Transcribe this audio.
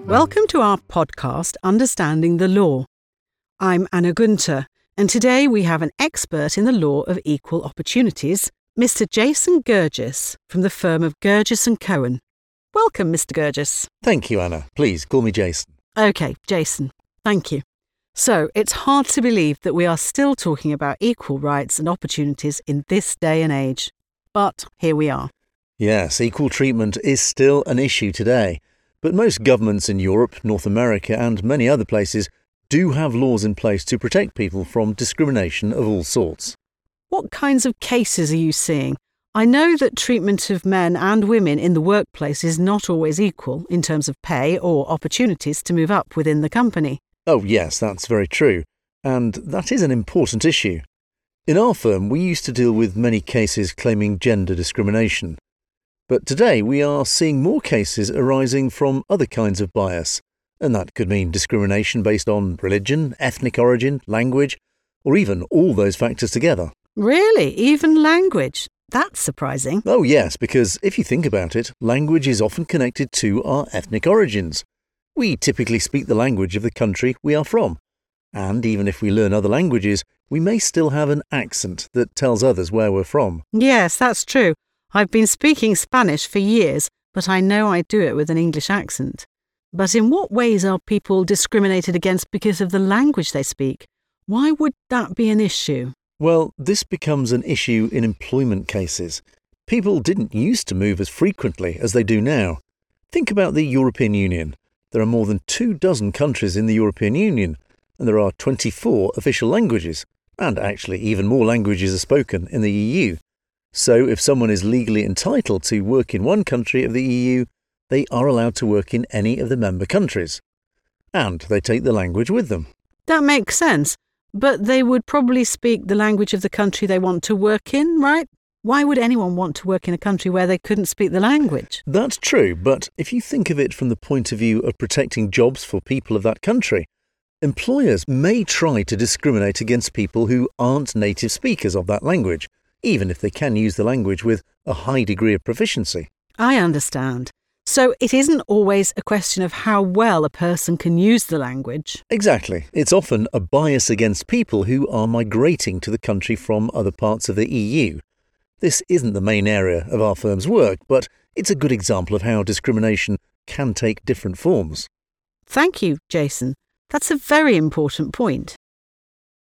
Welcome to our podcast, Understanding the Law. I'm Anna Gunter, and today we have an expert in the law of equal opportunities, Mr. Jason Gurgis from the firm of Gurgis & Cohen. Welcome, Mr. Gurgis. Thank you, Anna. Please call me Jason. OK, Jason. Thank you. So, it's hard to believe that we are still talking about equal rights and opportunities in this day and age. But here we are. Yes, equal treatment is still an issue today. But most governments in Europe, North America and many other places do have laws in place to protect people from discrimination of all sorts. What kinds of cases are you seeing? I know that treatment of men and women in the workplace is not always equal in terms of pay or opportunities to move up within the company. Oh yes, that's very true. And that is an important issue. In our firm, we used to deal with many cases claiming gender discrimination. But today we are seeing more cases arising from other kinds of bias, and that could mean discrimination based on religion, ethnic origin, language, or even all those factors together. Really? Even language? That's surprising. Oh yes, because if you think about it, language is often connected to our ethnic origins. We typically speak the language of the country we are from, and even if we learn other languages, we may still have an accent that tells others where we're from. Yes, that's true. I've been speaking Spanish for years, but I know I do it with an English accent. But in what ways are people discriminated against because of the language they speak? Why would that be an issue? Well, this becomes an issue in employment cases. People didn't used to move as frequently as they do now. Think about the European Union. There are more than 24 countries in the European Union, and there are 24 official languages, and actually even more languages are spoken in the EU. So if someone is legally entitled to work in one country of the EU, they are allowed to work in any of the member countries. And they take the language with them. That makes sense. But they would probably speak the language of the country they want to work in, right? Why would anyone want to work in a country where they couldn't speak the language? That's true, but if you think of it from the point of view of protecting jobs for people of that country, employers may try to discriminate against people who aren't native speakers of that language, even if they can use the language with a high degree of proficiency. I understand. So it isn't always a question of how well a person can use the language. Exactly. It's often a bias against people who are migrating to the country from other parts of the EU. This isn't the main area of our firm's work, but it's a good example of how discrimination can take different forms. Thank you, Jason. That's a very important point.